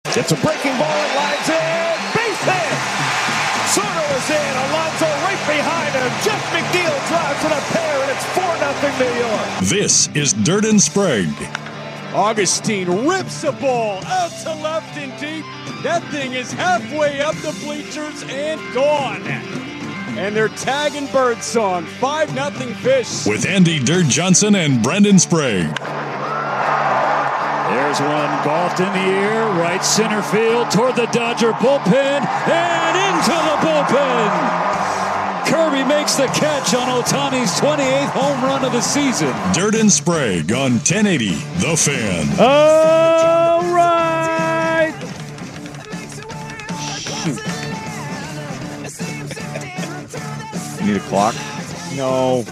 Gets a breaking ball and lines in. Base hit. Soto is in. Alonso right behind him. Jeff McNeil drives in a pair, and it's 4-0 New York. This is Dirt and Sprague. Augustine rips the ball out to left and deep. That thing is halfway up the bleachers and gone. And they're tagging Birdsong. 5-0 Fish. With Andy Dirt Johnson and Brendan Sprague. There's one golfed in the air, right center field toward the Dodger bullpen and into the bullpen. Kirby makes the catch on Ohtani's 28th home run of the season. Dirt and Sprague on 1080 The Fan. All right. You need a clock? No.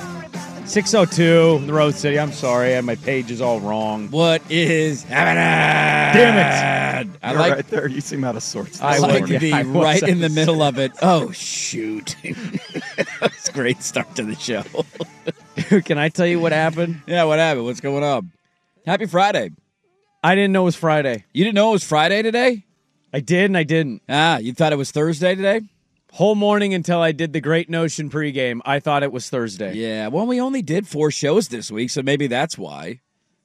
6:02, the Road City. I'm sorry, I had my pages all wrong. What is happening? Damn it! I like right there. You seem out of sorts. I like to be right in the middle of it. Oh shoot! It's a great start to the show. Dude, can I tell you what happened? Yeah, what happened? What's going on? Happy Friday! I didn't know it was Friday. You didn't know it was Friday today? I did and I didn't. You thought it was Thursday today? Whole morning until I did the Great Notion pregame, I thought it was Thursday. Yeah, well, we only did 4 shows this week, so maybe that's why.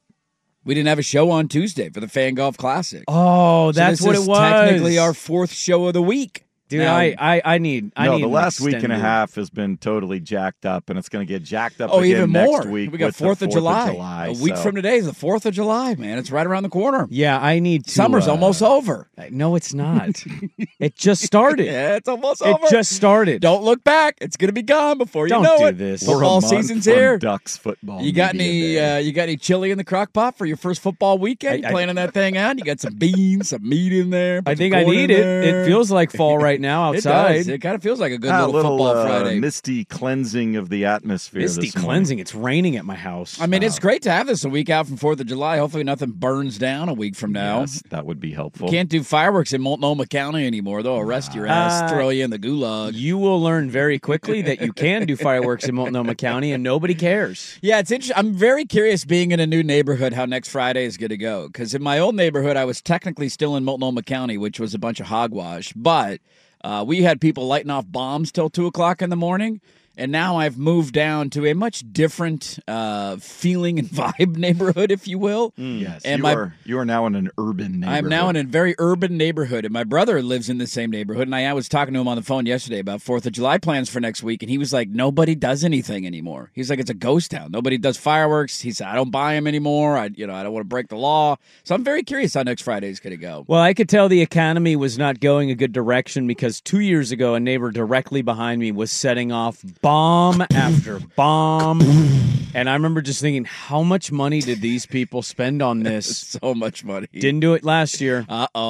We didn't have a show on Tuesday for the Fan Golf Classic. Oh, that's what it was. Technically our 4th show of the week. Dude, now, I need the last week and a half has been totally jacked up, and it's going to get jacked up again even more. Next week. We got 4th of July. A week from today is the 4th of July, man. It's right around the corner. Yeah, I need to. Summer's almost over. No, it's not. It just started. Yeah, it's almost over. It just started. Don't look back. It's going to be gone before you know it. Don't do this. Football season's here. Ducks football. You got any chili in the crock pot for your first football weekend? You planning that thing out? You got some beans, some meat in there. I think I need it. It feels like fall right now outside. It kind of feels like a good little football Friday. Misty cleansing of the atmosphere. Misty cleansing. It's raining at my house. I mean, it's great to have this a week out from 4th of July. Hopefully nothing burns down a week from now. Yes, that would be helpful. Can't do fireworks in Multnomah County anymore. They'll arrest your ass, throw you in the gulag. You will learn very quickly that you can do fireworks in Multnomah County and nobody cares. Yeah, it's interesting. I'm very curious being in a new neighborhood how next Friday is going to go. Because in my old neighborhood, I was technically still in Multnomah County, which was a bunch of hogwash. But we had people lighting off bombs till 2 o'clock in the morning, and now I've moved down to a much different feeling and vibe neighborhood, if you will. Yes, and you are now in an urban neighborhood. I'm now in a very urban neighborhood, and my brother lives in the same neighborhood, and I was talking to him on the phone yesterday about 4th of July plans for next week, and he was like, nobody does anything anymore. He's like, it's a ghost town. Nobody does fireworks. He said, I don't buy them anymore. I don't want to break the law. So I'm very curious how next Friday is going to go. Well, I could tell the economy was not going a good direction because 2 years ago, a neighbor directly behind me was setting off bomb after bomb. And I remember just thinking, how much money did these people spend on this? So much money. Didn't do it last year.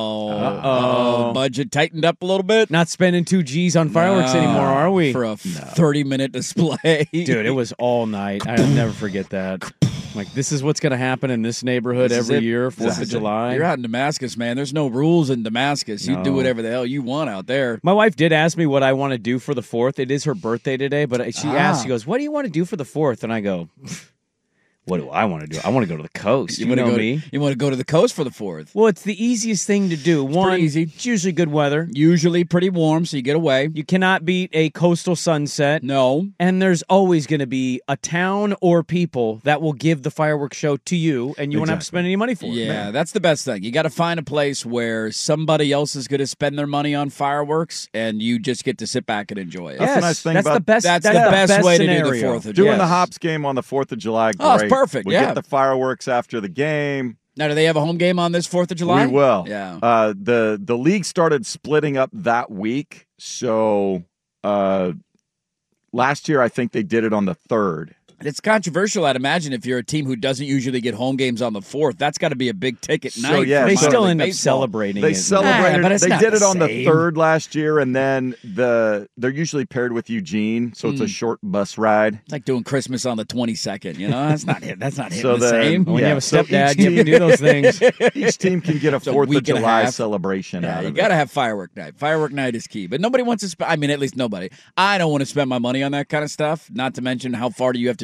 Budget tightened up a little bit. Not spending 2 G's on fireworks anymore, are we? For a 30-minute display. Dude, it was all night. I'll never forget that. Like, this is what's going to happen in this neighborhood every year, 4th of July. You're out in Damascus, man. There's no rules in Damascus. You do whatever the hell you want out there. My wife did ask me what I want to do for the 4th. It is her birthday today, but she asked, she goes, what do you want to do for the 4th? And I go, what do I want to do? I want to go to the coast. You know me. You want to go to the coast for the 4th? Well, it's the easiest thing to do. One, easy. It's usually good weather. Usually pretty warm, so you get away. You cannot beat a coastal sunset. No. And there's always going to be a town or people that will give the fireworks show to you, and you won't have to spend any money for it. Yeah, that's the best thing. You got to find a place where somebody else is going to spend their money on fireworks, and you just get to sit back and enjoy it. That's the nice thing that's about the best. That's the best way scenario. to do the 4th of July. Doing the Hops game on the 4th of July, great. Oh, it's perfect, We get the fireworks after the game. Now, do they have a home game on this 4th of July? We will. Yeah. The league started splitting up that week. So last year, I think they did it on the 3rd. It's controversial, I'd imagine, if you're a team who doesn't usually get home games on the 4th. That's got to be a big ticket night. Yeah, they still end up celebrating they it. Celebrated. But it's they not did the it on the same. 3rd last year, and then they're usually paired with Eugene, so it's a short bus ride. It's like doing Christmas on the 22nd. You know, that's not hitting So the then- same. When you have a so stepdad, each you have to do those things. Each team can get a It's a 4th week of and a July half. celebration Yeah, out you of got to it. have firework night. Firework night is key. But nobody wants to spend, I mean, at least nobody. I don't want to spend my money on that kind of stuff. Not to mention how far do you have to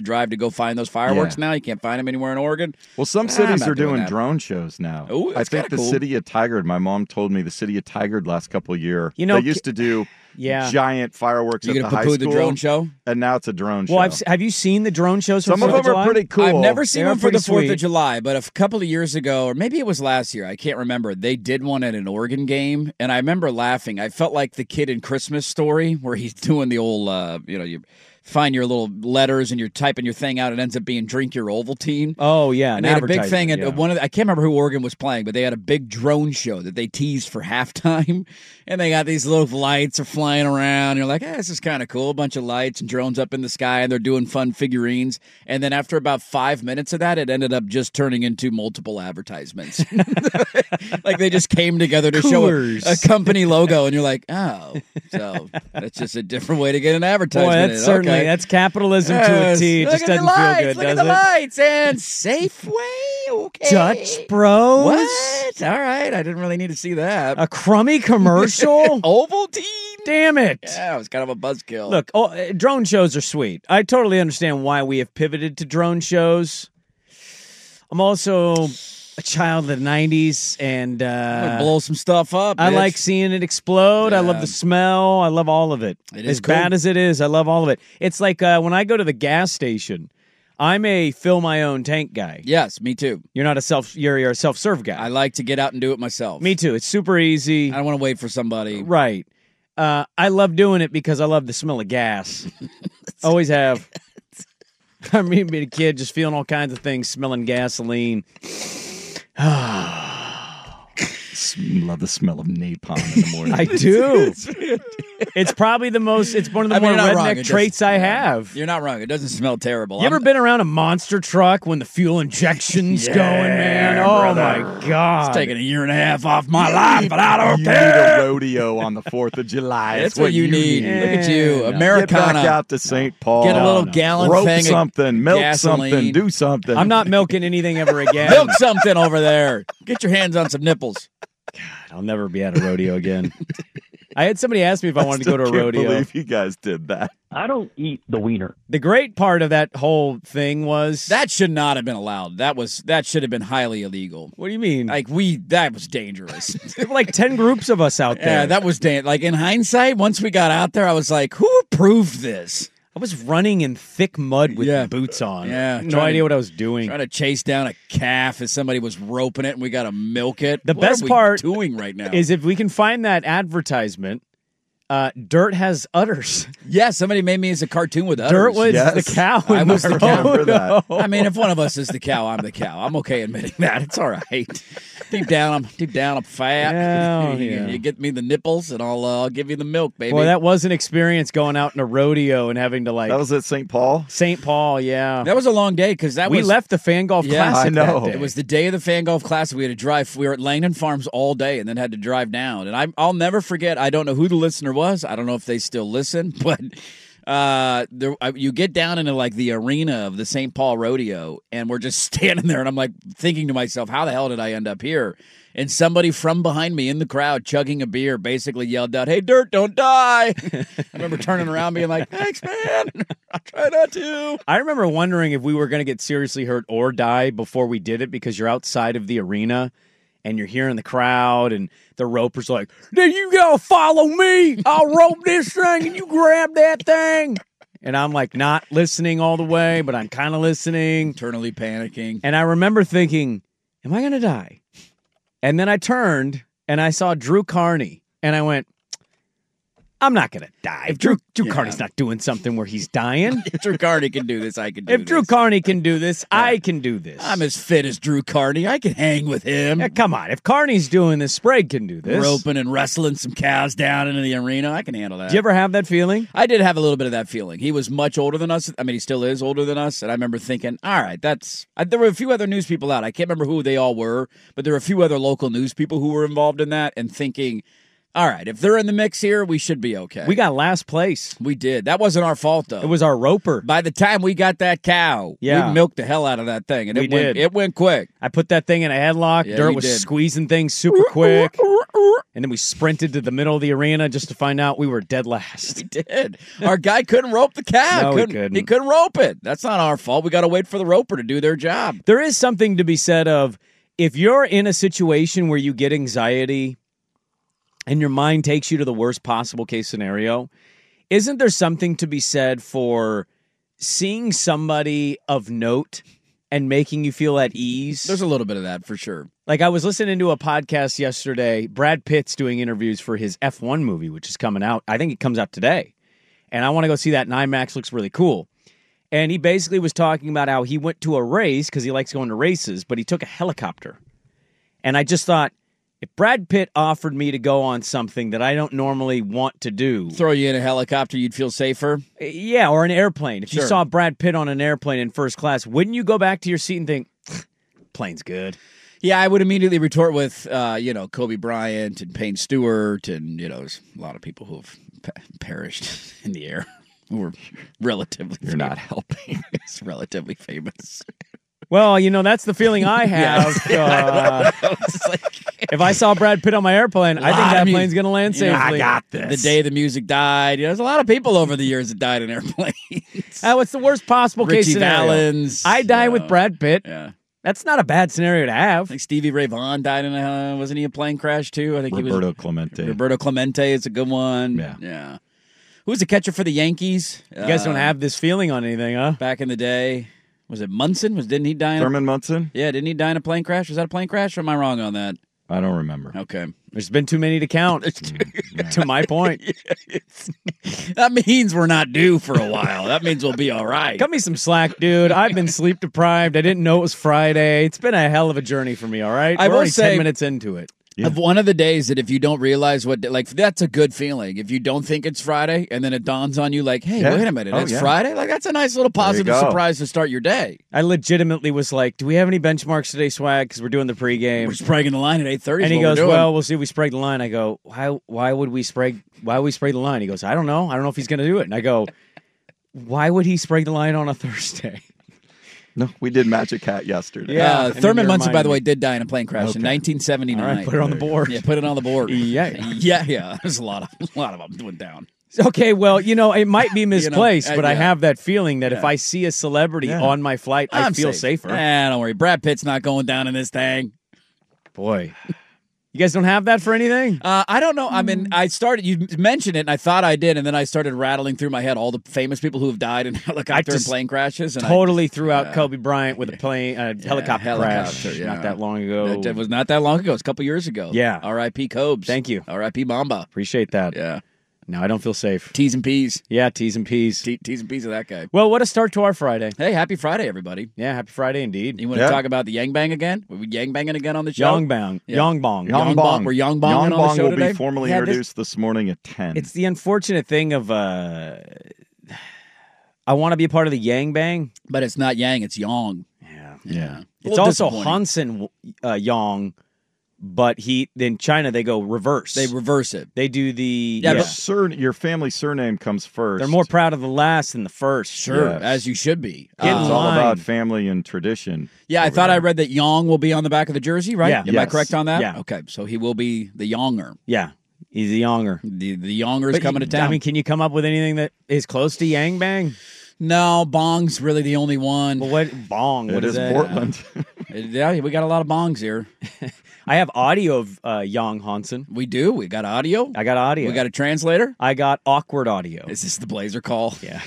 drive to go find those fireworks now. You can't find them anywhere in Oregon. Well, some I'm cities not are doing doing that. drone shows now. Ooh, I that's think kinda the cool. city of Tigard, my mom told me the city of Tigard last couple of years, You know, they used to do Yeah. giant fireworks You at gonna the high poo-poo school. the drone show? And now it's a drone show. Well, have you seen the drone shows for Some of 4th them July? are pretty cool. I've never seen They are one for the pretty 4th of sweet. July, but a couple of years ago, or maybe it was last year, I can't remember, they did one at an Oregon game, and I remember laughing. I felt like the kid in Christmas Story where he's doing the old, you find your little letters and you're typing your thing out. It ends up being Drink Your Ovaltine. Oh, yeah. And they had a big thing at at one of I can't remember who Oregon was playing, but they had a big drone show that they teased for halftime. And they got these little lights are flying around. You're like, this is kind of cool. A bunch of lights and drones up in the sky, and they're doing fun figurines. And then after about 5 minutes of that, it ended up just turning into multiple advertisements. Like they just came together to Coolers. show a company logo, and you're like, oh, so that's just a differerent way to get an advertisement. Boy, that's certainly that's capitalism to a T. It Look just at the doesn't lights, feel good, look does at the it? lights and Safeway. Okay, Dutch Bros. What? All right, I didn't really need to see that. A crummy commercial? Ovaltine. Damn it. Yeah, it was kind of a buzzkill. Look, drone shows are sweet. I totally understand why we have pivoted to drone shows. I'm also a child of the 90s, and I'm gonna blow some stuff up. I bitch. like seeing it explode. I love Yeah. the smell. I love all of it. It is as bad cool. as it is, I love all of it. It's like when I go to the gas station, I'm a fill my own tank guy. Yes, me too. You're not you're a self-serve guy. I like to get out and do it myself. Me too. It's super easy. I don't want to wait for somebody. Right. I love doing it because I love the smell of gas. Always have. I remember being a kid just feeling all kinds of things, smelling gasoline. Love the smell of napalm in the morning. I do. It's probably it's one of the I mean, more you're not wrong. redneck It traits I doesn't- have. You're not wrong. It doesn't smell terrible. You ever been around a monster truck when the fuel injection's going, man? Oh, my God. It's taking a year and a half off my life, but I don't You care. need a rodeo on the 4th of July. That's what you need. Look at you, Yeah. Americana. Get back out to St. Paul. Get a little no. gallon Rope thing something, milk gasoline. something, do something. I'm not milking anything ever again. Milk something over there. Get your hands on some nipples. I'll never be at a rodeo again. I had somebody ask me if I wanted to go to a Still can't rodeo. believe you guys did that. I don't eat the wiener. The great part of that whole thing was That should not have been allowed. That should have been highly illegal. What do you mean? That was dangerous. There were like 10 groups of us out there. Yeah, that was like in hindsight. Once we got out there, I was like, "Who approved this?" I was running in thick mud with Yeah. boots on. Yeah, no trying idea to- what I was doing. Trying to chase down a calf as somebody was roping it, and we got to milk it. The What best are we part doing right now Is if we can find that advertisement, Dirt has udders. yeah, somebody made me as a cartoon with udders. Dirt was Yes. the cow. I in was the the cow. photo. Remember that. I mean, if one of us is the cow, I'm the cow. I'm okay admitting that. It's all right. Deep down, I'm fat. Yeah, you, yeah. you get me the nipples, and I'll give you the milk, baby. Boy, that was an experience going out in a rodeo and having to That was at St. Paul? St. Paul, yeah. That was a long day because We was left the Fan Golf Yeah, Classic I know. that day. It was the day of the Fan Golf Classic. We had to drive. We were at Langdon Farms all day, and then had to drive down. And I'll never forget. I don't know who the listener was. I don't know if they still listen, but you get down into like the arena of the St. Paul Rodeo, and we're just standing there, and I'm like thinking to myself, how the hell did I end up here? And somebody from behind me in the crowd chugging a beer basically yelled out, "Hey, Dirt, don't die." I remember turning around being like, "Thanks, man. I'll try not to." I remember wondering if we were going to get seriously hurt or die before we did it because you're outside of the arena and you're hearing the crowd and the roper's like, "Then you gotta follow me. I'll rope this thing and you grab that thing." And I'm like not listening all the way, but I'm kind of listening. Internally panicking. And I remember thinking, am I going to die? And then I turned and I saw Drew Carney and I went, I'm not going to die. If Drew Carney's not doing something where he's dying. If Drew Carney can do this, I can do If this. Drew Carney can do this, I can do this. I'm as fit as Drew Carney. I can hang with him. Yeah, come on. If Carney's doing this, Sprague can do this. Roping and wrestling some cows down into the arena. I can handle that. Did you ever have that feeling? I did have a little bit of that feeling. He was much older than us. I mean, he still is older than us. And I remember thinking, all right, there were a few other news people out. I can't remember who they all were, but there were a few other local news people who were involved in that and thinking, All right, if they're in the mix here, we should be okay. We got last place. We did. That wasn't our fault, though. It was our roper. By the time we got that cow, Yeah. we milked the hell out of that thing, and We did. It went quick. I put that thing in a headlock. Yeah, Dirt you was did. squeezing things super quick. And then we sprinted to the middle of the arena just to find out we were dead last. We did. Our guy couldn't rope the cow. No, he couldn't. He couldn't rope it. That's not our fault. We got to wait for the roper to do their job. There is something to be said of if you're in a situation where you get anxiety and your mind takes you to the worst possible case scenario, isn't there something to be said for seeing somebody of note and making you feel at ease? There's a little bit of that for sure. Like I was listening to a podcast yesterday. Brad Pitt's doing interviews for his F1 movie, which is coming out. I think it comes out today. And I want to go see that in IMAX. Looks really cool. And he basically was talking about how he went to a race because he likes going to races, but he took a helicopter. And I just thought, if Brad Pitt offered me to go on something that I don't normally want to do, Throw you in a helicopter, you'd feel safer. yeah, or an airplane. If you Sure. saw Brad Pitt on an airplane in first class, wouldn't you go back to your seat and think, plane's good? Yeah, I would immediately retort with, Kobe Bryant and Payne Stewart and, there's a lot of people who have perished in the air who were relatively You're not helping. famous, relatively famous. Well, that's the feeling I have. If I saw Brad Pitt on my airplane, I think that plane's going to land safely. The day the music died. There's a lot of people over the years that died in airplanes. What's the worst possible case Richie scenario? Valens. I die with Brad Pitt. Yeah. That's not a bad scenario to have. I think Stevie Ray Vaughan died in wasn't he a plane crash too? I think Roberto Clemente. Roberto Clemente is a good one. Yeah. Who's the catcher for the Yankees? You guys don't have this feeling on anything, huh? Back in the day. Was it Munson? Didn't he die in Thurman Munson? Yeah, didn't he die in a plane crash? Was that a plane crash or am I wrong on that? I don't remember. Okay. There's been too many to count, to my point. That means we're not due for a while. That means we'll be all right. Cut me some slack, dude. I've been sleep deprived. I didn't know it was Friday. It's been a hell of a journey for me, all right? I We're will already say- 10 minutes into it. Of one of the days that if you don't realize that's a good feeling. If you don't think it's Friday and then it dawns on you like, hey, Yeah. wait a minute, Oh, it's yeah. Friday? Like, that's a nice little positive go. surprise to start your day. I legitimately was like, do we have any benchmarks today, Swag? Because we're doing the pregame. We're spraying the line at 8:30. And he goes, well, we'll see if we spray the line. I go, why would we spray the line? He goes, I don't know. I don't know if he's going to do it. And I go, why would he spray the line on a Thursday? No, we did Magic Hat yesterday. Yeah. and then Thurman you Munson, by reminded the way, me. did die in a plane crash in 1979. All right, put it on the board. Yeah, put it on the board. Yeah. Yeah. There's a lot of them went down. Okay, well, it might be misplaced, but I yeah. have that feeling that if I see a celebrity on my flight, I I'm feel safe. safer. Don't worry. Brad Pitt's not going down in this thing. Boy. You guys don't have that for anything? I don't know. I mean, you mentioned it, and I thought I did, and then I started rattling through my head all the famous people who have died in helicopter and just plane crashes. And Totally threw out Kobe Bryant with a helicopter crash yeah. not that long ago. It was not that long ago. It's a couple years ago. Yeah. R.I.P. Cobes. Thank you. R.I.P. Mamba. Appreciate that. Yeah. No, I don't feel safe. T's and P's. Yeah, T's and P's. T's and P's of that guy. Well, what a start to our Friday. Hey, happy Friday, everybody. Yeah, happy Friday indeed. You want to talk about the Yang Bang again? Were we Yang Banging again on the show? Yang Bong. Yeah. Yang Bong. Yang Bong. We're Yang Bonging on the Bong show will today? be formally Yeah, this- introduced this morning at 10. It's the unfortunate thing of I want to be a part of the Yang Bang. But it's not Yang, it's Yang. yeah. It's also Hansen Yang, but in China they go reverse. They reverse it. They do the Yeah, Your family surname comes first. They're more proud of the last than the first. Sure, Yes. as you should be. Get in It's all line. about family and tradition. Yeah, I over thought there. I read that Yang will be on the back of the jersey, right? Yeah. Am I Yes. correct on that? Yeah. Okay, so he will be the Yonger. Yeah, he's a Yonger. The Yonger is coming to town. I mean, can you come up with anything that is close to Yang Bang? no, Bong's really the only one. Well, what Bong? It What is that? Portland. Yeah, we got a lot of Bongs here. I have audio of Yang Hansen. We do. We got audio. I got audio. We got a translator. I got awkward audio. Is this the Blazer call? Yeah.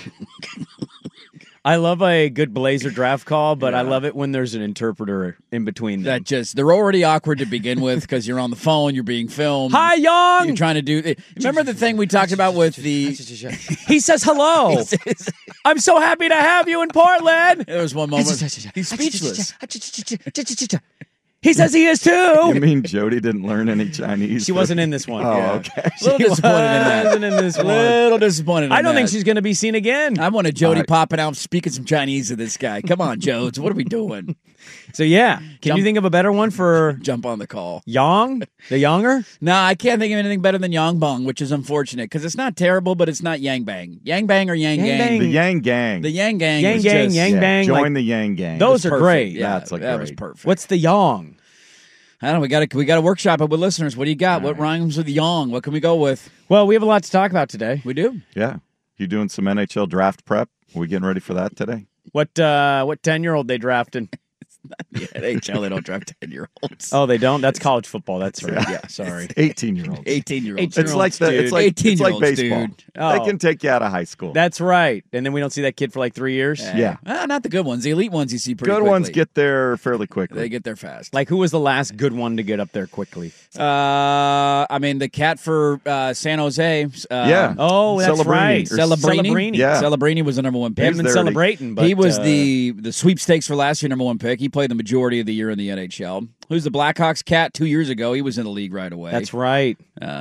I love a good Blazer draft call, but I love it when there's an interpreter in between them. They're already awkward to begin with because you're on the phone, you're being filmed. Hi, Yang! You're trying to do. Remember the thing we talked about with the. He says hello. I'm so happy to have you in Portland. There was one moment. He's speechless. He says he is You too. mean Jody didn't learn any Chinese? She wasn't in this one. Oh, okay. A little disappointed in that. Wasn't in this A one. little disappointed in I don't think that. she's going to be seen again. I wanted Jody popping out speaking some Chinese to this guy. Come on, Jodes. What are we doing? So yeah, can you think of a better one for Jump on the call. Yang, the Younger? No, I can't think of anything better than Yang Bong, which is unfortunate because it's not terrible, but it's not Yang Bang. Yang Bang or Yang Yang Gang? Bang. The Yang Gang. The Yang Gang. Yang is Gang, just- Yang Bang. Join like, the Yang Gang. those are perfect. great. Yeah, That's like that was great. perfect. What's the Yang? I don't know. We got to workshop it with listeners. What do you got? What rhymes with Yang? What can we go with? Well, we have a lot to talk about today. We do. Yeah. You doing some NHL draft prep? Are we getting ready for that today? What 10-year-old they drafted? Yeah, at NHL, they don't draft 10-year-olds. Oh, they don't? That's college football. That's right. Yeah, sorry. 18-year-olds. 18-year-olds. It's like it's 18-year-olds, baseball. dude. Oh. They can take you out of high school. That's right. And then we don't see that kid for like 3 years. Yeah. Not the good ones. The elite ones you see pretty Good quickly. ones get there fairly quickly. They get there fast. Like, who was the last good one to get up there quickly? I mean, the cat for San Jose. Yeah. Oh, that's Celebrini. right. Or Celebrini. Yeah. Celebrini was the number one They pick. haven't been there to- celebrating, but He was uh, the sweepstakes for last year number one pick. He played the majority of the year in the NHL. Who's the Blackhawks cat 2 years ago? He was in the league right away. That's right.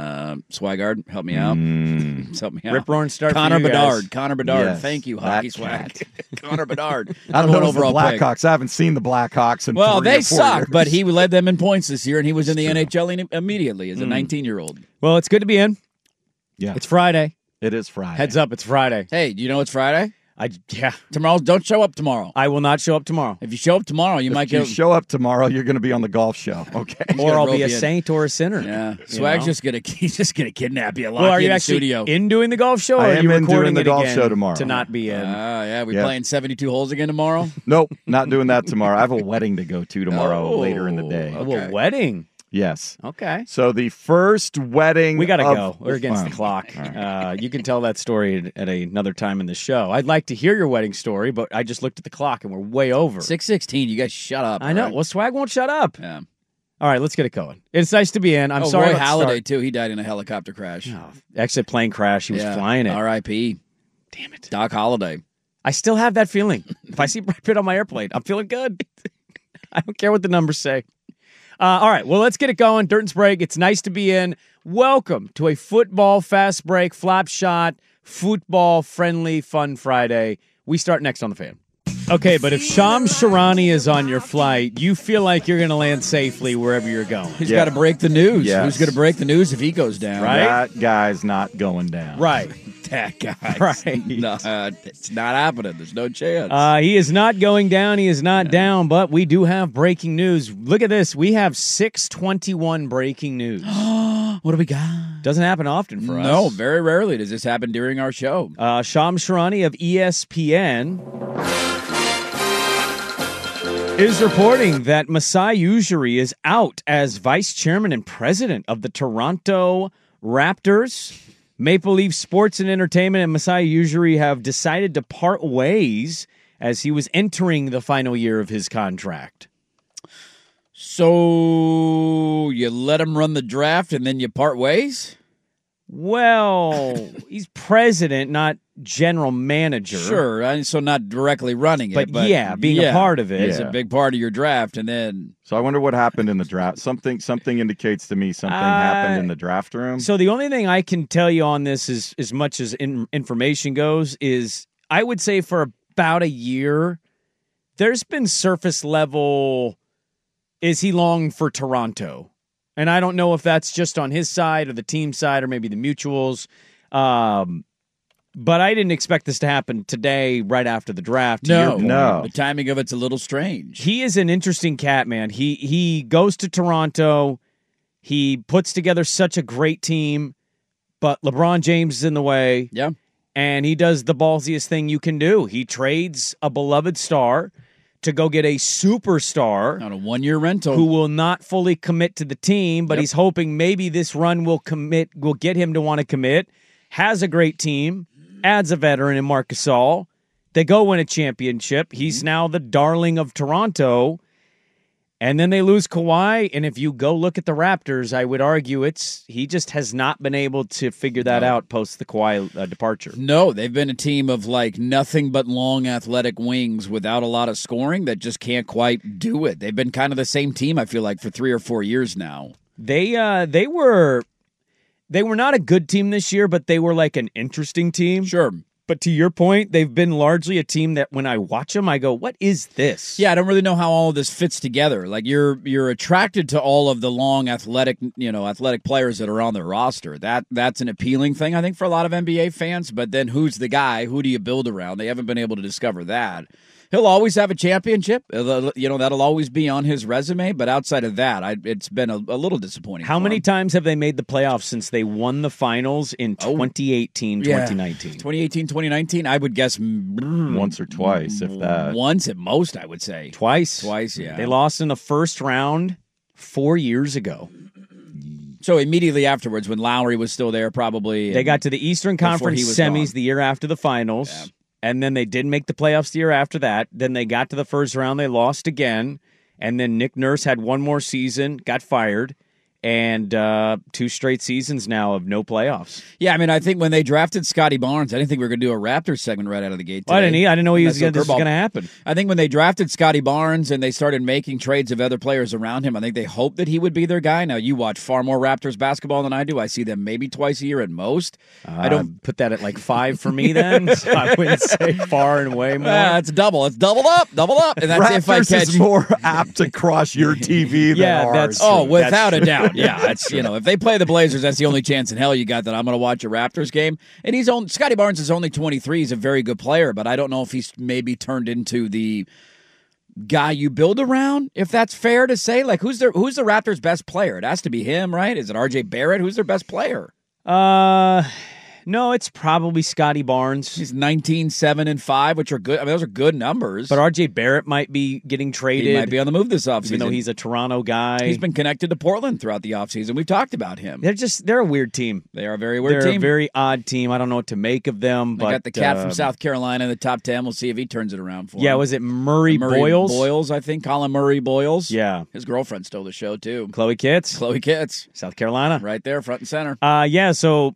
Swigard, help me out. Help me out. Rip roaring start. Connor for you Bedard. guys. Connor Bedard. Yes, Thank you, that Hockey Swag. Connor Bedard. I don't Number know one if the overall pick. Blackhawks. I haven't seen the Blackhawks in Well, 3 they or 4 suck, years. but he led them in points this year, and he was in the NHL immediately as a 19-year-old. Well, it's good to be in. Yeah. It's Friday. It is Friday. Heads up, it's Friday. Hey, do you know it's Friday? Yeah. Tomorrow, don't show up tomorrow. I will not show up tomorrow. If you show up tomorrow, you might If you get. show up tomorrow, you're going to be on the golf show. Okay. Or I'll rope be a you in. saint or a sinner. Yeah, You Swag's know? he's just gonna kidnap you. Lock Well, are you you in the actually studio? in doing the golf show, or I are am you in doing recording the it golf again show tomorrow. to not be in? Yeah, we Yeah. playing 72 holes again tomorrow. Nope, not doing that tomorrow. I have a wedding to go to tomorrow Oh, later in the day. okay. Well, wedding. Yes. Okay. So the first wedding. We got to of- go. We're against the clock. You can tell that story at another time in the show. I'd like to hear your wedding story, but I just looked at the clock and we're way over. 6:16. You guys shut up. I know. all right? Well, Swag won't shut up. Yeah. All right, let's get it going. It's nice to be in. I'm sorry. Roy about the Halladay start. too. He died in a helicopter crash. Oh, actually, a plane crash. He was flying it. R.I.P. Damn it. Doc Holliday. I still have that feeling. If I see Brad Pitt on my airplane, I'm feeling good. I don't care what the numbers say. All right, well, let's get it going. Dirt and Sprague, it's nice to be in. Welcome to a football fast break, flap shot, football-friendly, fun Friday. We start next on The Fan. Okay, but if Shams Charania is on your flight, you feel like you're going to land safely wherever you're going. Who's Yeah. got to break the news? Yes. Who's going to break the news if he goes down? Right? That guy's not going down. Right. That guy. Right. No, it's not happening. There's no chance. He is not going down. He is not down, but we do have breaking news. Look at this. We have 6:21 breaking news. What do we got? Doesn't happen often for us. No, very rarely does this happen during our show. Shams Charania of ESPN is reporting that Masai Ujiri is out as vice chairman and president of the Toronto Raptors. Maple Leaf Sports and Entertainment and Masai Ujiri have decided to part ways as he was entering the final year of his contract. So you let him run the draft and then you part ways? Well, he's president, not general manager. Sure. So not directly running it. But yeah, being a part of it. It's a big part of your draft. And then So I wonder what happened in the draft. Something indicates to me something happened in the draft room. So the only thing I can tell you on this is, as much as information goes, is I would say for about a year, there's been surface level, is he long for Toronto? And I don't know if that's just on his side or the team side or maybe the mutuals. But I didn't expect this to happen today right after the draft. to your point. No. The timing of it's a little strange. He is an interesting cat, man. He goes to Toronto. He puts together such a great team, but LeBron James is in the way. Yeah. And he does the ballsiest thing you can do. He trades a beloved star to go get a superstar On a 1-year rental. who will not fully commit to the team, but Yep. he's hoping maybe this run will get him to want to commit. Has a great team, adds a veteran in Marc Gasol. They go win a championship. He's now the darling of Toronto. And then they lose Kawhi, and if you go look at the Raptors, I would argue he just has not been able to figure that out post the Kawhi departure. No, they've been a team of like nothing but long athletic wings without a lot of scoring that just can't quite do it. They've been kind of the same team, I feel like, for 3 or 4 years now. They were not a good team this year, but they were like an interesting team. Sure. But to your point, they've been largely a team that when I watch them, I go, what is this? Yeah, I don't really know how all of this fits together. Like you're attracted to all of the long athletic players that are on their roster. That's an appealing thing, I think, for a lot of NBA fans. But then who's the guy? Who do you build around? They haven't been able to discover that. He'll always have a championship. That'll always be on his resume. But outside of that, it's been a little disappointing. How many times have they made the playoffs since they won the finals in 2018, 2019? 2018, 2019, I would guess once or twice, if that. Once at most, I would say. Twice, yeah. They lost in the first round 4 years ago. So immediately afterwards, when Lowry was still there, probably. They got to the Eastern Conference semis gone. The year after the finals. Yeah. And then they didn't make the playoffs the year after that. Then they got to the first round. They lost again. And then Nick Nurse had one more season, got fired. And 2 straight seasons now of no playoffs. Yeah, I mean, I think when they drafted Scotty Barnes, I didn't think we were going to do a Raptors segment right out of the gate today. I didn't know this was going to happen. I think when they drafted Scotty Barnes and they started making trades of other players around him, I think they hoped that he would be their guy. Now, you watch far more Raptors basketball than I do. I see them maybe twice a year at most. I don't put that at like 5 for me then. So I wouldn't say far and way more. It's double. It's double up. And that's Raptors if I catch. is more apt to cross your TV than ours. That's Oh, true. without a doubt. Yeah, it's if they play the Blazers, that's the only chance in hell you got that I'm going to watch a Raptors game. And Scotty Barnes is only 23. He's a very good player, but I don't know if he's maybe turned into the guy you build around, if that's fair to say. Like, who's the Raptors' best player? It has to be him, right? Is it RJ Barrett? Who's their best player? No, it's probably Scotty Barnes. He's 19, 7, and 5, which are good. I mean, those are good numbers. But RJ Barrett might be getting traded. He might be on the move this offseason. Even though he's a Toronto guy. He's been connected to Portland throughout the offseason. We've talked about him. They're a weird team. They are a very weird team. They're a very odd team. I don't know what to make of them. They got the cat from South Carolina in the top 10. We'll see if he turns it around for him. Yeah, was it Murray Boyles? Boyles, I think. Colin Murray Boyles. Yeah. His girlfriend stole the show, too. Chloe Kitts. South Carolina. Right there, front and center. So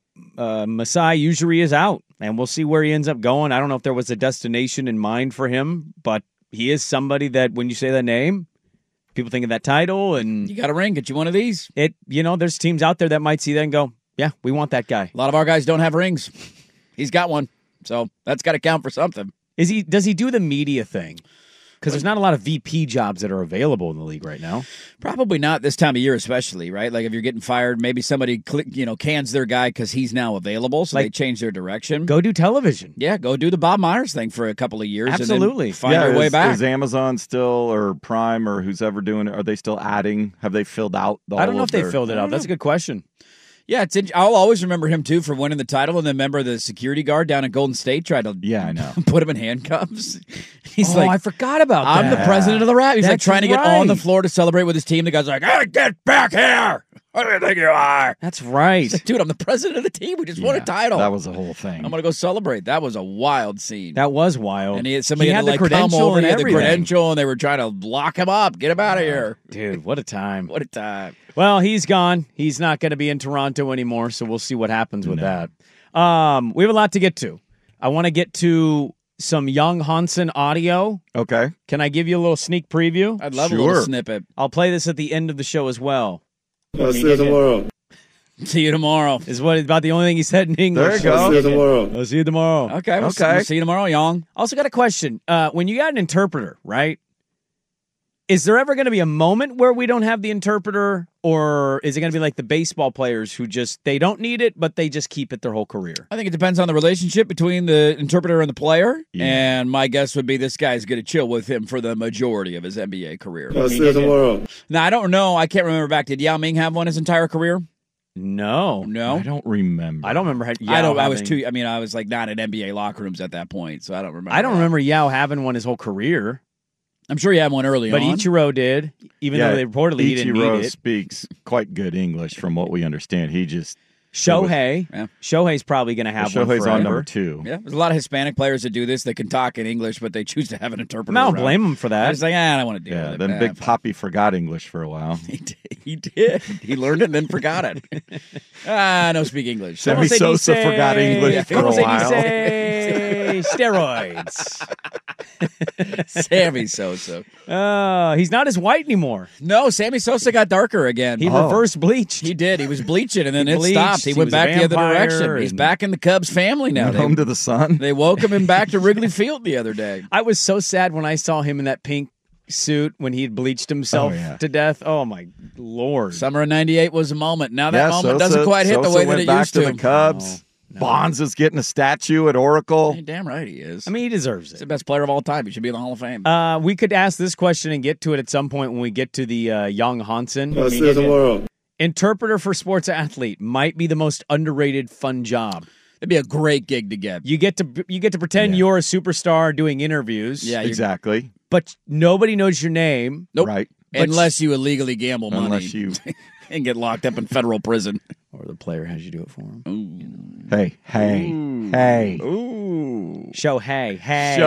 Masai Ujiri is out, and we'll see where he ends up going. I don't know if there was a destination in mind for him, but he is somebody that when you say that name, people think of that title, and you got a ring. Get you one of these. There's teams out there that might see that and go, yeah, we want that guy. A lot of our guys don't have rings. He's got one, so that's got to count for something. Does he do the media thing? Because there's not a lot of VP jobs that are available in the league right now. Probably not this time of year, especially, right? Like if you're getting fired, maybe somebody cans their guy because he's now available, so they change their direction. Go do television. Yeah, go do the Bob Myers thing for a couple of years. Absolutely. And then find your way back. Is Amazon still, or Prime, or who's ever doing it, are they still adding? Have they filled out the I don't know if they filled it out. That's a good question. Yeah, I'll always remember him, too, for winning the title, and then remember the security guard down at Golden State tried to I know. put him in handcuffs. He's like, I forgot about that. I'm the president of the Raptors. He's like That's trying to get right. on the floor to celebrate with his team. The guy's like, hey, get back here. What do you think you are? That's right. He's like, dude, I'm the president of the team. We just won a title. That was a whole thing. I'm going to go celebrate. That was a wild scene. That was wild. And somebody had the to come credential over. and He had the everything. credential, and they were trying to lock him up. Get him out of here. Dude, what a time. What a time. Well, he's gone. He's not going to be in Toronto anymore, so we'll see what happens with that. We have a lot to get to. I want to get to some Young Hansen audio. Okay. Can I give you a little sneak preview? I'd love a little snippet. I'll play this at the end of the show as well. I'll see you tomorrow. See you tomorrow. Is about the only thing he said in English. There you go. I'll see you tomorrow. I'll see you tomorrow. Okay. We'll see you tomorrow, Young. Also got a question. When you got an interpreter, right? Is there ever going to be a moment where we don't have the interpreter, or is it going to be like the baseball players who they don't need it, but they just keep it their whole career? I think it depends on the relationship between the interpreter and the player. Yeah. And my guess would be this guy's going to chill with him for the majority of his NBA career. I'll see you tomorrow. Now, I don't know. I can't remember back. Did Yao Ming have one his entire career? No. I don't remember. I don't remember. I was like not in NBA locker rooms at that point, so I don't remember. I don't remember Yao having one his whole career. I'm sure he had one early but on. But Ichiro did, even though they reportedly he didn't need Ichiro it. speaks quite good English from what we understand. He just Shohei. Yeah. Shohei's probably going to have one Shohei's on forever. number 2. Yeah, there's a lot of Hispanic players that do this. They can talk in English, but they choose to have an interpreter. I don't around. blame him for I that. was like, I don't want to deal Yeah, with it. then Big Poppy forgot English for a while. He did. He learned it and then forgot it. I don't speak English. Sammy Sosa forgot English for a while. Steroids. Sammy Sosa. He's not as white anymore. No, Sammy Sosa got darker again. He reverse bleached. He did. He was bleaching, and then He it bleached. stopped. He He went was a back the other vampire, direction. He's and- back in the Cubs family now. Went home to the sun. They welcomed him back to Wrigley Field the other day. I was so sad when I saw him in that pink suit when he had bleached himself to death. Oh my Lord. Summer of '98 was a moment. Now that moment Sosa, doesn't quite hit the Sosa way that went it back used to to. the Cubs. Bonds is getting a statue at Oracle. Hey, damn right he is. I mean, he deserves He's it. the best player of all time. He should be in the Hall of Fame. We could ask this question and get to it at some point when we get to the Young Hansen. I'll see you tomorrow. Interpreter for sports athlete might be the most underrated fun job. It'd be a great gig to get. You get to pretend you're a superstar doing interviews. Yeah, Exactly. But nobody knows your name. Nope. Right. Unless you illegally gamble money Unless you. and get locked up in federal prison. Or the player has you do it for him. Hey. Ooh. Show hey.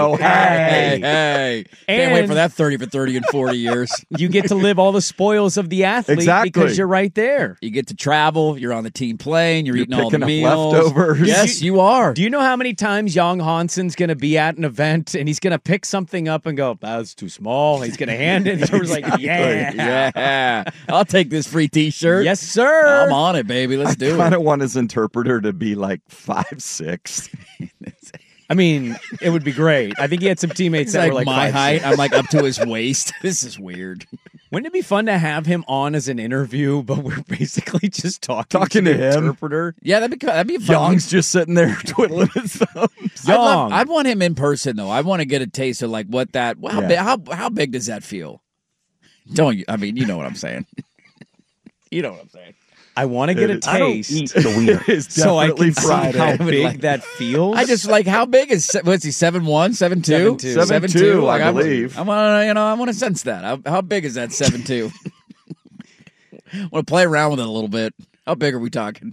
Hey. Can't wait And- for that 30 for 30 in 40 years. You get to live all the spoils of the athlete Exactly. because you're right there. You get to travel. You're on the team plane. You're eating all the picking up meals. leftovers. Yes, you are. Do you know how many times Young Hansen's going to be at an event and he's going to pick something up and go, that's too small. He's going to hand it. And Trevor's like, yeah. Yeah. I'll take this free T-shirt. Yes, sir. I'm on it, baby. Let's do I kind it. of want his interpreter to be like 5'6". I mean, it would be great. I think he had some teammates It's that like, were like my 5'6". height. I'm like up to his waist. This is weird. Wouldn't it be fun to have him on as an interview, but we're basically just talking Talking to to the him. interpreter? Yeah, that'd be fun. Young's just sitting there twiddling his thumbs. Young. I'd want him in person though. I want to get a taste of like what that. How Yeah. big? How big does that feel? Don't you? I mean, you know what I'm saying. You know what I'm saying. I want to get a taste It's so I definitely can Friday. see how big like- that feels. I just like how big is what's he 7'1", 7'2"? 7'2". 7'2", Like, I believe. I want to sense that. How big is that 7'2"? I want to play around with it a little bit. How big are we talking?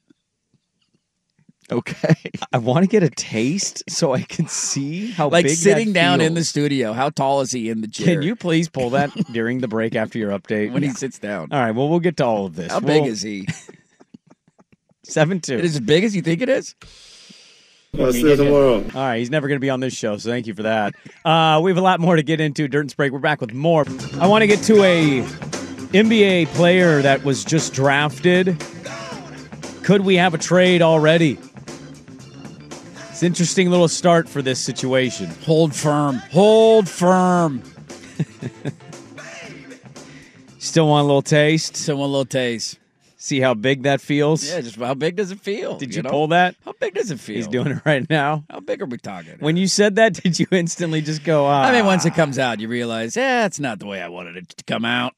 Okay. I want to get a taste so I can see how Like big sitting that down in the feels. studio. How tall is he in the chair? Can you please pull that during the break after your update? when he sits down? All right, well, we'll get to all of this. How big is he? 7'2"? It is as big as you think it is? I'll see you tomorrow. All right, he's never going to be on this show, so thank you for that. We have a lot more to get into. Dirt and Sprague, we're back with more. I want to get to a NBA player that was just drafted. Could we have a trade already? It's an interesting little start for this situation. Hold firm. Hold firm. Still want a little taste? So one little taste. See how big that feels? Yeah, just how big does it feel? Did you know? pull that? How big does it feel? He's doing it right now. How big are we talking? When you said that, did you instantly just go, I mean, once it comes out, you realize, it's not the way I wanted it to come out.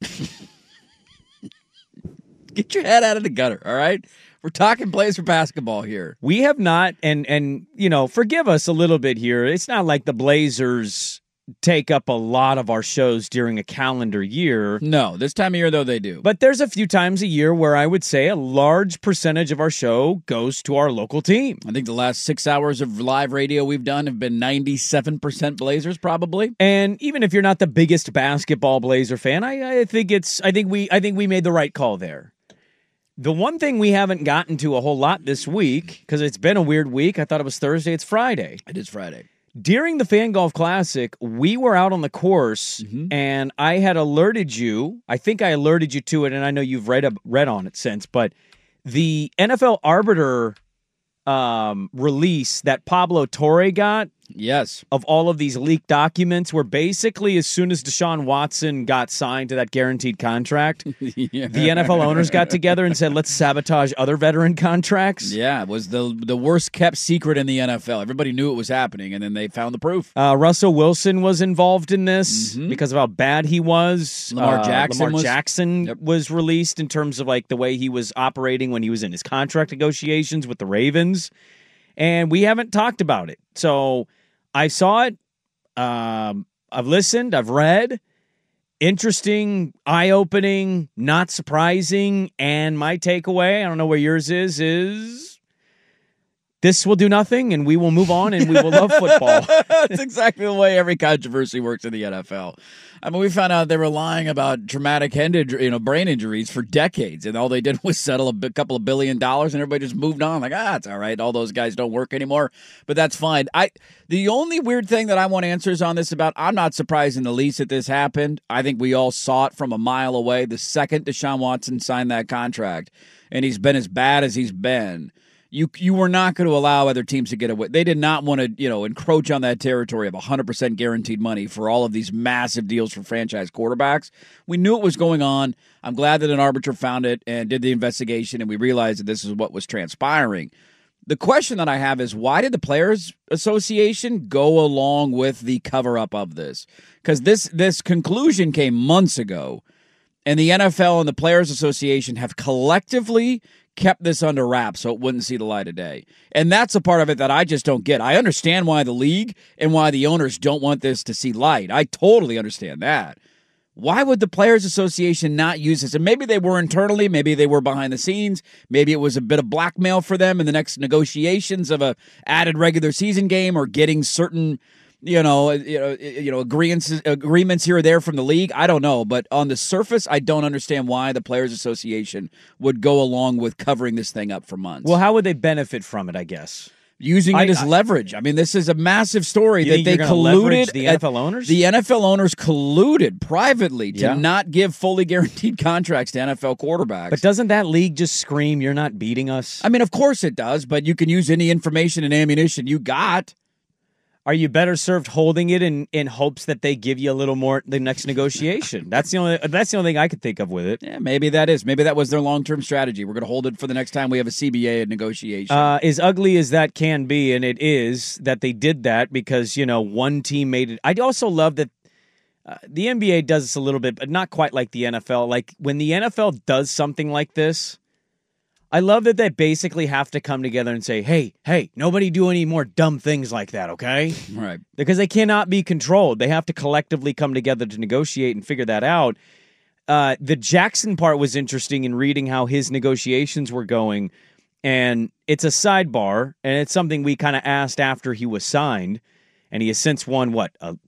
Get your head out of the gutter, all right? We're talking plays for basketball here. we have not, and you know, forgive us a little bit here. It's not like the Blazers take up a lot of our shows during a calendar year. No, this time of year, though, they do. But there's a few times a year where I would say a large percentage of our show goes to our local team. I think the last 6 hours of live radio we've done have been 97% Blazers, probably. And even if you're not the biggest basketball Blazer fan, I think we made the right call there. The one thing we haven't gotten to a whole lot this week, because it's been a weird week. I thought it was Thursday. It's Friday. It is Friday. During the Fan Golf Classic, we were out on the course, and I had alerted you. I think I alerted you to it, and I know you've read on it since. But the NFL Arbiter release that Pablo Torre got Yes. of all of these leaked documents, where basically as soon as Deshaun Watson got signed to that guaranteed contract, the NFL owners got together and said, let's sabotage other veteran contracts. Yeah, it was the worst kept secret in the NFL. Everybody knew it was happening, and then they found the proof. Russell Wilson was involved in this because of how bad he was. Lamar Jackson was released in terms of like the way he was operating when he was in his contract negotiations with the Ravens. And we haven't talked about it. So I saw it. I've listened. I've read. interesting, eye-opening, not surprising, and my takeaway, I don't know where yours is this will do nothing, and we will move on, and we will love football. That's exactly the way every controversy works in the NFL. I mean, we found out they were lying about traumatic brain injuries for decades, and all they did was settle a couple of $1 billion, and everybody just moved on. Like, it's all right. All those guys don't work anymore, but that's fine. The only weird thing that I want answers on this about, I'm not surprised in the least that this happened. I think we all saw it from a mile away the second Deshaun Watson signed that contract, and he's been as bad as he's been. You were not going to allow other teams to get away. They did not want to, encroach on that territory of 100% guaranteed money for all of these massive deals for franchise quarterbacks. We knew it was going on. I'm glad that an arbiter found it and did the investigation, and we realized that this is what was transpiring. The question that I have is, why did the Players Association go along with the cover-up of this? Because this conclusion came months ago, and the NFL and the Players Association have collectively kept this under wraps so it wouldn't see the light of day. And that's a part of it that I just don't get. I understand why the league and why the owners don't want this to see light. I totally understand that. Why would the Players Association not use this? And maybe they were internally, maybe they were behind the scenes, maybe it was a bit of blackmail for them in the next negotiations of a added regular season game or getting certain agreements here or there from the league. I don't know, but on the surface, I don't understand why the Players Association would go along with covering this thing up for months. Well, how would they benefit from it, I guess? Using it as leverage. I mean, this is a massive story that they colluded. The NFL owners? The NFL owners colluded privately to not give fully guaranteed contracts to NFL quarterbacks. But doesn't that league just scream, you're not beating us? I mean, of course it does, but you can use any information and ammunition you got. Are you better served holding it in hopes that they give you a little more the next negotiation? That's the only thing I could think of with it. Yeah, maybe that was their long-term strategy. We're going to hold it for the next time we have a CBA negotiation. As ugly as that can be, and it is that they did that because one team made it. I also love that the NBA does this a little bit, but not quite like the NFL. Like when the NFL does something like this, I love that they basically have to come together and say, hey, nobody do any more dumb things like that, okay? Right. Because they cannot be controlled. They have to collectively come together to negotiate and figure that out. The Jackson part was interesting in reading how his negotiations were going. And it's a sidebar, and it's something we kind of asked after he was signed. And he has since won, one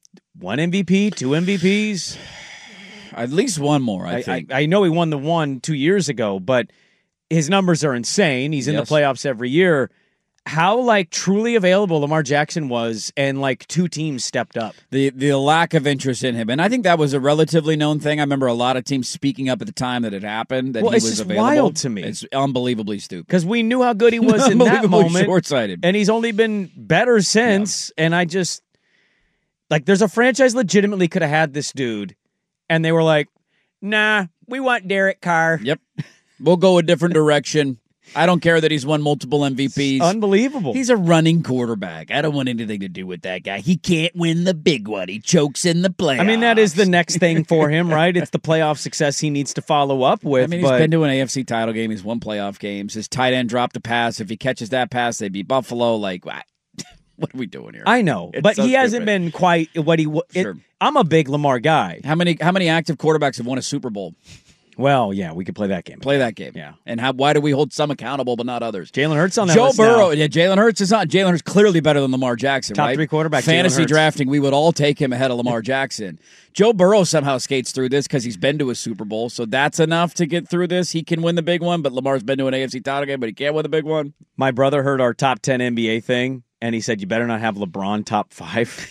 MVP, 2 MVPs? At least one more, I think. I know he won the one 2 years ago, but his numbers are insane. He's in the playoffs every year. How truly available Lamar Jackson was, and 2 teams stepped up. The lack of interest in him, and I think that was a relatively known thing. I remember a lot of teams speaking up at the time that it happened. That he was just available. Wild to me. It's unbelievably stupid because we knew how good he was in that moment. Short-sighted, and he's only been better since. Yeah. And I just there's a franchise legitimately could have had this dude, and they were like, "Nah, we want Derek Carr." Yep. We'll go a different direction. I don't care that he's won multiple MVPs. It's unbelievable. He's a running quarterback. I don't want anything to do with that guy. He can't win the big one. He chokes in the playoffs. I mean, that is the next thing for him, right? It's the playoff success he needs to follow up with. I mean, he's been to an AFC title game. He's won playoff games. His tight end dropped a pass. If he catches that pass, they beat Buffalo. What are we doing here? I know, but he hasn't been quite what he was. Sure. I'm a big Lamar guy. How many active quarterbacks have won a Super Bowl? Well, yeah, we could play that game. Play that game. Yeah. And why do we hold some accountable but not others? Jalen Hurts on that Joe list Burrow. now. Yeah, Jalen Hurts is on. Jalen Hurts clearly better than Lamar Jackson, Top right? 3 quarterback. Fantasy drafting, we would all take him ahead of Lamar Jackson. Joe Burrow somehow skates through this because he's been to a Super Bowl, so that's enough to get through this. He can win the big one, but Lamar's been to an AFC title game, but he can't win the big one. My brother heard our top 10 NBA thing, and he said, you better not have LeBron top 5.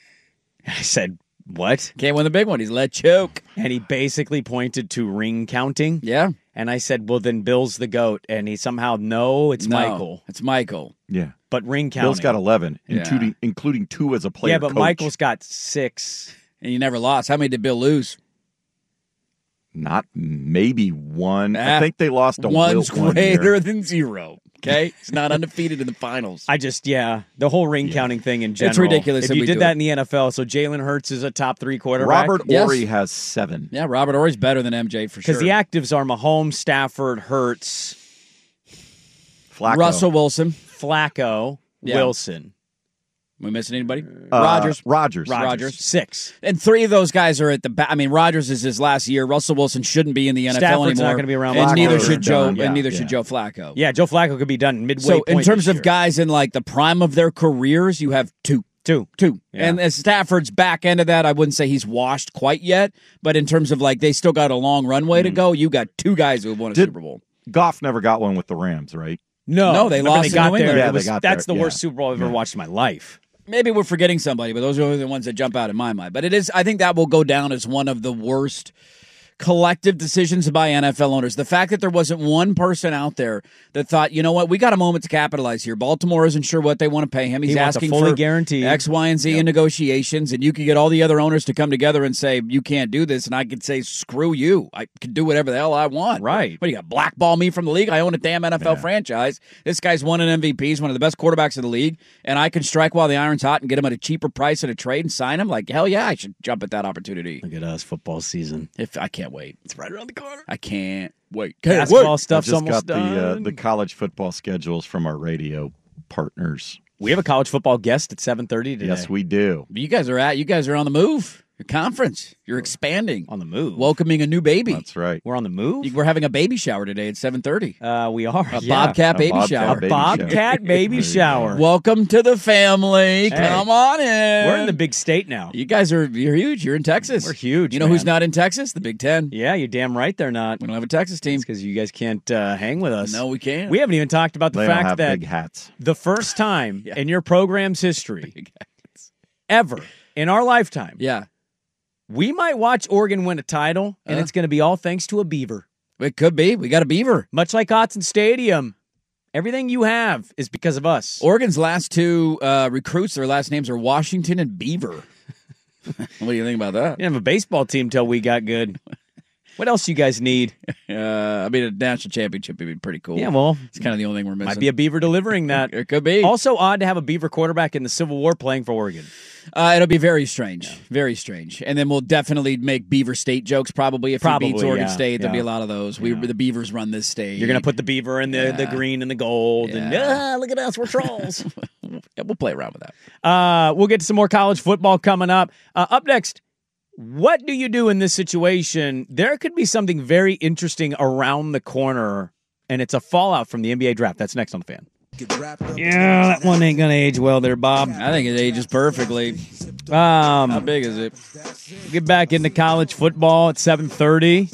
I said, what? Can't win the big one. He's let choke. And he basically pointed to ring counting. Yeah. And I said, well, then Bill's the GOAT. And he somehow, it's Michael. It's Michael. Yeah. But ring counting. Bill's got 11, including 2 as a player. Yeah, but coach. Michael's got 6. And he never lost. How many did Bill lose? Not maybe 1. I think they lost a one's Wilt greater than 0. Okay? He's not undefeated in the finals. The whole ring counting thing in general. It's ridiculous. If you did that in the NFL, so Jalen Hurts is a top 3 quarterback. Robert Horry has 7. Yeah, Robert Horry's better than MJ for sure. Because the actives are Mahomes, Stafford, Hurts, Flacco. Russell Wilson, Flacco, Wilson. Am I missing anybody? Rodgers. Rodgers. 6. And 3 of those guys are at the back. I mean, Rodgers is his last year. Russell Wilson shouldn't be in the NFL Stafford's anymore. not gonna be around And much neither longer. should Joe. Done. And neither Yeah. should Joe Flacco. Yeah, Joe Flacco could be done midway So in point terms this of year. guys in like the prime of their careers, you have two. Two. Yeah. Yeah. And Stafford's back end of that, I wouldn't say he's washed quite yet, but in terms of like they still got a long runway to go, you got 2 guys who have won a Super Bowl. Goff never got one with the Rams, right? No, they remember lost they in got New there. England. Yeah, It was- they got that's there. the worst Yeah. Super Bowl I've ever watched in my life. Maybe we're forgetting somebody, but those are the ones that jump out in my mind. But it is, I think that will go down as one of the worst collective decisions by NFL owners. The fact that there wasn't one person out there that thought, you know what, we got a moment to capitalize here. Baltimore isn't sure what they want to pay him. He's He wants a asking fully for guaranteed. X, Y, and Z in negotiations, and you could get all the other owners to come together and say, you can't do this, and I could say, screw you. I can do whatever the hell I want. Right. What, you got blackball me from the league? I own a damn NFL franchise. This guy's won an MVP. He's one of the best quarterbacks in the league, and I can strike while the iron's hot and get him at a cheaper price in a trade and sign him? Like, hell yeah, I should jump at that opportunity. Look at us, football season. If I can't wait. It's right around the corner. I can't wait. Basketball I've stuff's just almost got done. the college football schedules from our radio partners. We have a college football guest at 7:30 today. Yes, we do. You guys are on the move. Your conference. You're expanding. On the move. Welcoming a new baby. That's right. We're on the move. We're having a baby shower today at 7:30. We are. A yeah. Bobcat A baby Bobcat shower. baby Bobcat baby There you shower. Welcome to the family. Hey. Come on in. We're in the big state now. You guys you're huge. You're in Texas. We're huge, You know who's man. not in Texas? The Big Ten. Yeah, you're damn right they're not. We don't have a Texas team. Because you guys can't hang with us. No, we can't. We haven't even talked about the They don't fact have that big hats. the first time Yeah. in your program's history ever in our lifetime, Yeah. we might watch Oregon win a title, and Uh-huh. it's going to be all thanks to a beaver. It could be. We got a beaver. Much like Autzen Stadium, everything you have is because of us. Oregon's last 2 recruits, their last names are Washington and Beaver. What do you think about that? We didn't have a baseball team till we got good. What else you guys need? I mean, a national championship would be pretty cool. Yeah, well, It's kind of the only thing we're missing. might be a beaver delivering that. It could be. Also odd to have a beaver quarterback in the Civil War playing for Oregon. It'll be very strange. Very strange. And then we'll definitely make Beaver State jokes probably if he beats Probably, Oregon yeah, State. There'll be yeah. a lot of those. The Beavers run this state. You're going to put the beaver in the green and the gold. And look at us, we're trolls. Yeah, we'll play around with that. We'll get to some more college football coming up. Up next, what do you do in this situation? There could be something very interesting around the corner, and it's a fallout from the NBA draft. That's next on The Fan. Yeah, that one ain't going to age well there, Bob. I think it ages perfectly. How How big is it? Get back into college football at 7:30.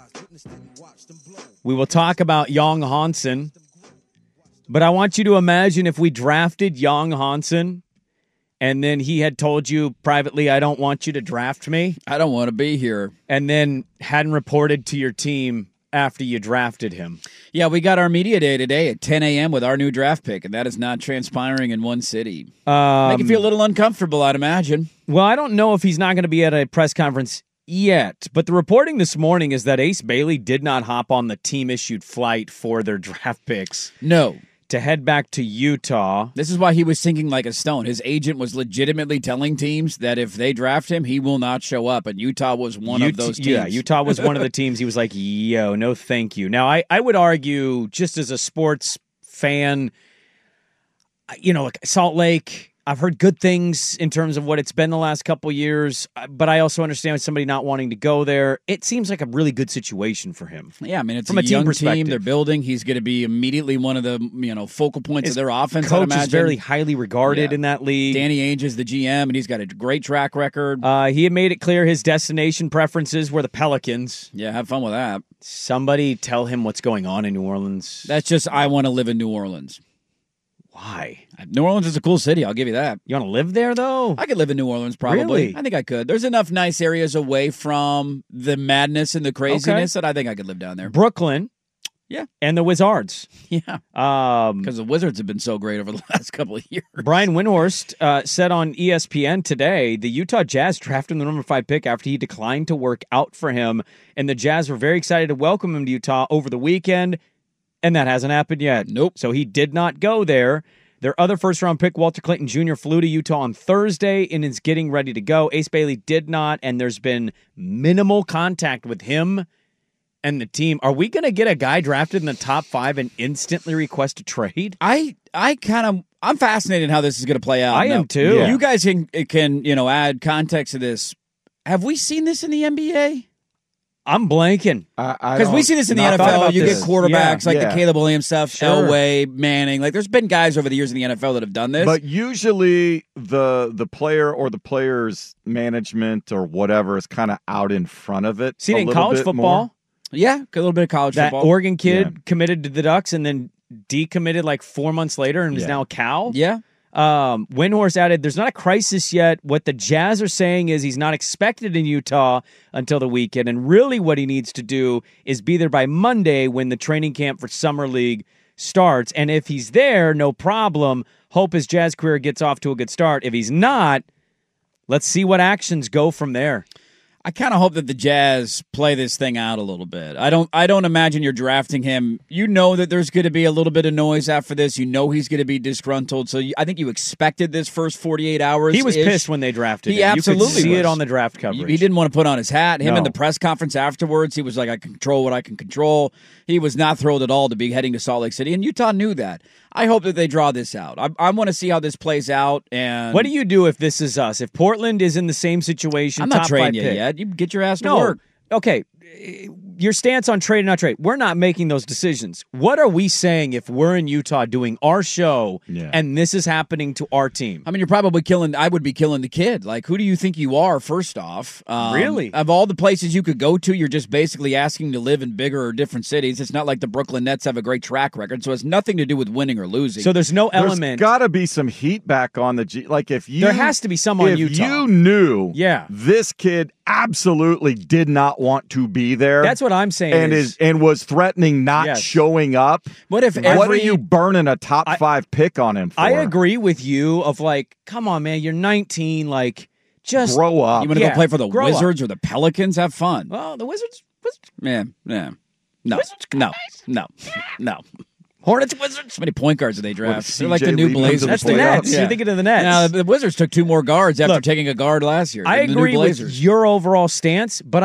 We will talk about Young Hansen. But I want you to imagine if we drafted Young Hansen and then he had told you privately, I don't want you to draft me, I don't want to be here. and then hadn't reported to your team after you drafted him. Yeah, we got our media day today at 10 a.m. with our new draft pick, and that is not transpiring in one city. Make you feel a little uncomfortable, I'd imagine. Well, I don't know if he's not going to be at a press conference yet, but the reporting this morning is that Ace Bailey did not hop on the team-issued flight for their draft picks No. to head back to Utah. This is why he was sinking like a stone. His agent was legitimately telling teams that if they draft him, he will not show up, and Utah was one of those teams. Yeah, Utah was one of the teams. He was like, yo, no thank you. Now, I would argue, just as a sports fan, like Salt Lake, I've heard good things in terms of what it's been the last couple years, but I also understand somebody not wanting to go there. It seems like a really good situation for him. Yeah, I mean, it's From a a team young perspective. team they're building. He's going to be immediately one of the focal points His of their offense. I'd Coach imagine. is very highly regarded Yeah. in that league. Danny Ainge is the GM, and he's got a great track record. He had made it clear his destination preferences were the Pelicans. Yeah, have fun with that. Somebody tell him what's going on in New Orleans. That's just I want to live in New Orleans. Why? New Orleans is a cool city. I'll give you that. You want to live there, though? I could live in New Orleans, probably. Really? I think I could. There's enough nice areas away from the madness and the craziness that I think I could live down there. Brooklyn. Yeah. And the Wizards. Yeah. Um, Because the Wizards have been so great over the last couple of years. Brian Windhorst said on ESPN today the Utah Jazz drafted him the number 5 pick after he declined to work out for him, and the Jazz were very excited to welcome him to Utah over the weekend, and that hasn't happened yet. Nope. So he did not go there. Their other first-round pick, Walter Clayton Jr., flew to Utah on Thursday and is getting ready to go. Ace Bailey did not, and there's been minimal contact with him and the team, are we going to get a guy drafted in the top 5 and instantly request a trade? I'm fascinated how this is going to play out. I am too. You guys can add context to this. Have we seen this in the NBA? I'm blanking. Because we see this in the Thought NFL. about You this. get quarterbacks like the Yeah. Caleb Williams stuff, Sure. Elway, Manning. Like, there's been guys over the years in the NFL that have done this. But usually the player or the player's management or whatever is kind of out in front of it. See, a in little college bit football, more. yeah, a little bit of college that football. Oregon kid Yeah. committed to the Ducks and then decommitted like 4 months later and is Yeah. now a Cal. Yeah. Windhorst added, there's not a crisis yet. What the Jazz are saying is he's not expected in Utah until the weekend, and really what he needs to do is be there by Monday when the training camp for Summer League starts. And if he's there, no problem. Hope his Jazz career gets off to a good start. If he's not, let's see what actions go from there. I kind of hope that the Jazz play this thing out a little bit. I don't imagine you're drafting him. You know that there's going to be a little bit of noise after this. You know he's going to be disgruntled. So I think you expected this first 48 hours. He was pissed when they drafted He him. absolutely You could see was. it on the draft coverage. He didn't want to put on his hat. Him No. in the press conference afterwards, he was like, I control what I can control. He was not thrilled at all to be heading to Salt Lake City, and Utah knew that. I hope that they draw this out. I want to see how this plays out. And What do you do if this is us? If Portland is in the same situation, I'm not top 5 trading you pick. yet. You get your ass to No. work. Okay. Your stance on trade or not trade. We're not making those decisions. What are we saying if we're in Utah doing our show and this is happening to our team? I mean, you're probably I would be killing the kid. Like, who do you think you are, first off? Really? Of all the places you could go to, you're just basically asking to live in bigger or different cities. It's not like the Brooklyn Nets have a great track record, so it has nothing to do with winning or losing. So there's no There's element. got to be some heat back on the G. Like if you, There has to be some on if Utah. you knew, Yeah. this kid absolutely did not want to be there. That's what I'm saying. and was threatening not Yes. showing up. What if what are every- you burning a top 5 pick on him for? I agree with you of like, come on, man, you're 19. Like, just Grow up. You want to Yeah, go play for the grow up. Wizards or the Pelicans? Have fun. Well, the Wizards. Yeah. No. No. Hornets, Wizards. How many point guards do they draft? What, They're like the CJ new leading them to Blazers. the That's the playoffs? Nets. You're thinking of the Nets. Now, the Wizards took 2 more guards after Look, taking a guard last year. I The new agree with Blazers. your overall stance, but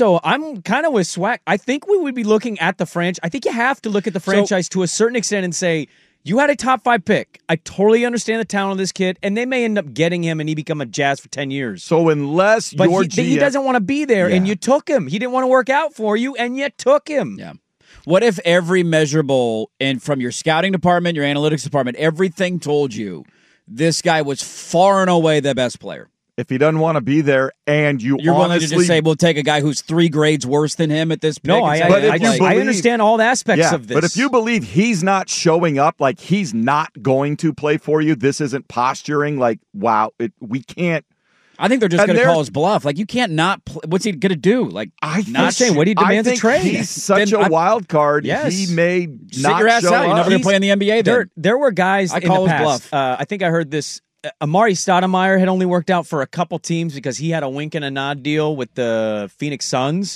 I'm kind of with Swack. I think we would be looking at the franchise. I think you have to look at the franchise to a certain extent and say, you had a top 5 pick. I totally understand the talent of this kid, and they may end up getting him and he become a Jazz for 10 years. So unless But your he GM doesn't want to be there, and Yeah. you took him. He didn't want to work out for you, and you took him. Yeah. What if every measurable and from your scouting department, your analytics department, everything told you this guy was far and away the best player? if he doesn't want to be there, and You're willing to just say we'll take a guy who's 3 grades worse than him at this pick? No, I understand all the aspects of this. But if you believe he's not showing up, like he's not going to play for you, this isn't posturing. Like, wow, we can't. I think they're just And going to they're- call his bluff. Like, you can't not play. What's he going to do? Like, not saying, what he demands a trade. He's such Then a wild card. Yes. He may sit not your ass show out. You're up. never going to play in the NBA then. There were guys I in call the his past. bluff. I think I heard this. Amari Stoudemire had only worked out for a couple teams because he had a wink and a nod deal with the Phoenix Suns.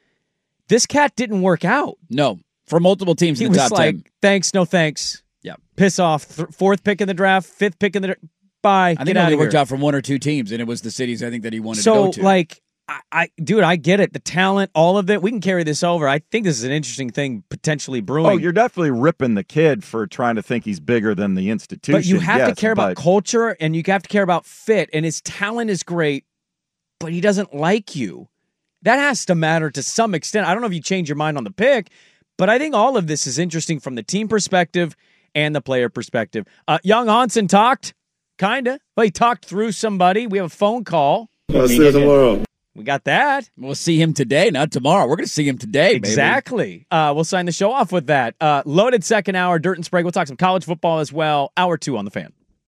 This cat didn't work out. No, for multiple teams He in the was top like, 10. thanks, no thanks. Yeah. Piss off. 4th pick in the draft, 5th pick in the draft. Bye. I Get think it out only of worked here. out from 1 or 2 teams, and it was the cities I think that he wanted to So, go to. like, dude, I get it. The talent, all of it. We can carry this over. I think this is an interesting thing potentially brewing. Oh, you're definitely ripping the kid for trying to think he's bigger than the institution. But you have to yes, care about but- culture, and you have to care about fit. And his talent is great, but he doesn't like you. That has to matter to some extent. I don't know if you change your mind on the pick, but I think all of this is interesting from the team perspective and the player perspective. Young Hansen talked, kind of. Well, he talked through somebody. We have a phone call. I'll see you tomorrow. We got that. We'll see him today, not tomorrow. We're going to see him today, baby. Exactly. We'll sign the show off with that. Loaded second hour, Dirt and Sprague. We'll talk some college football as well. Hour 2 on the Fan.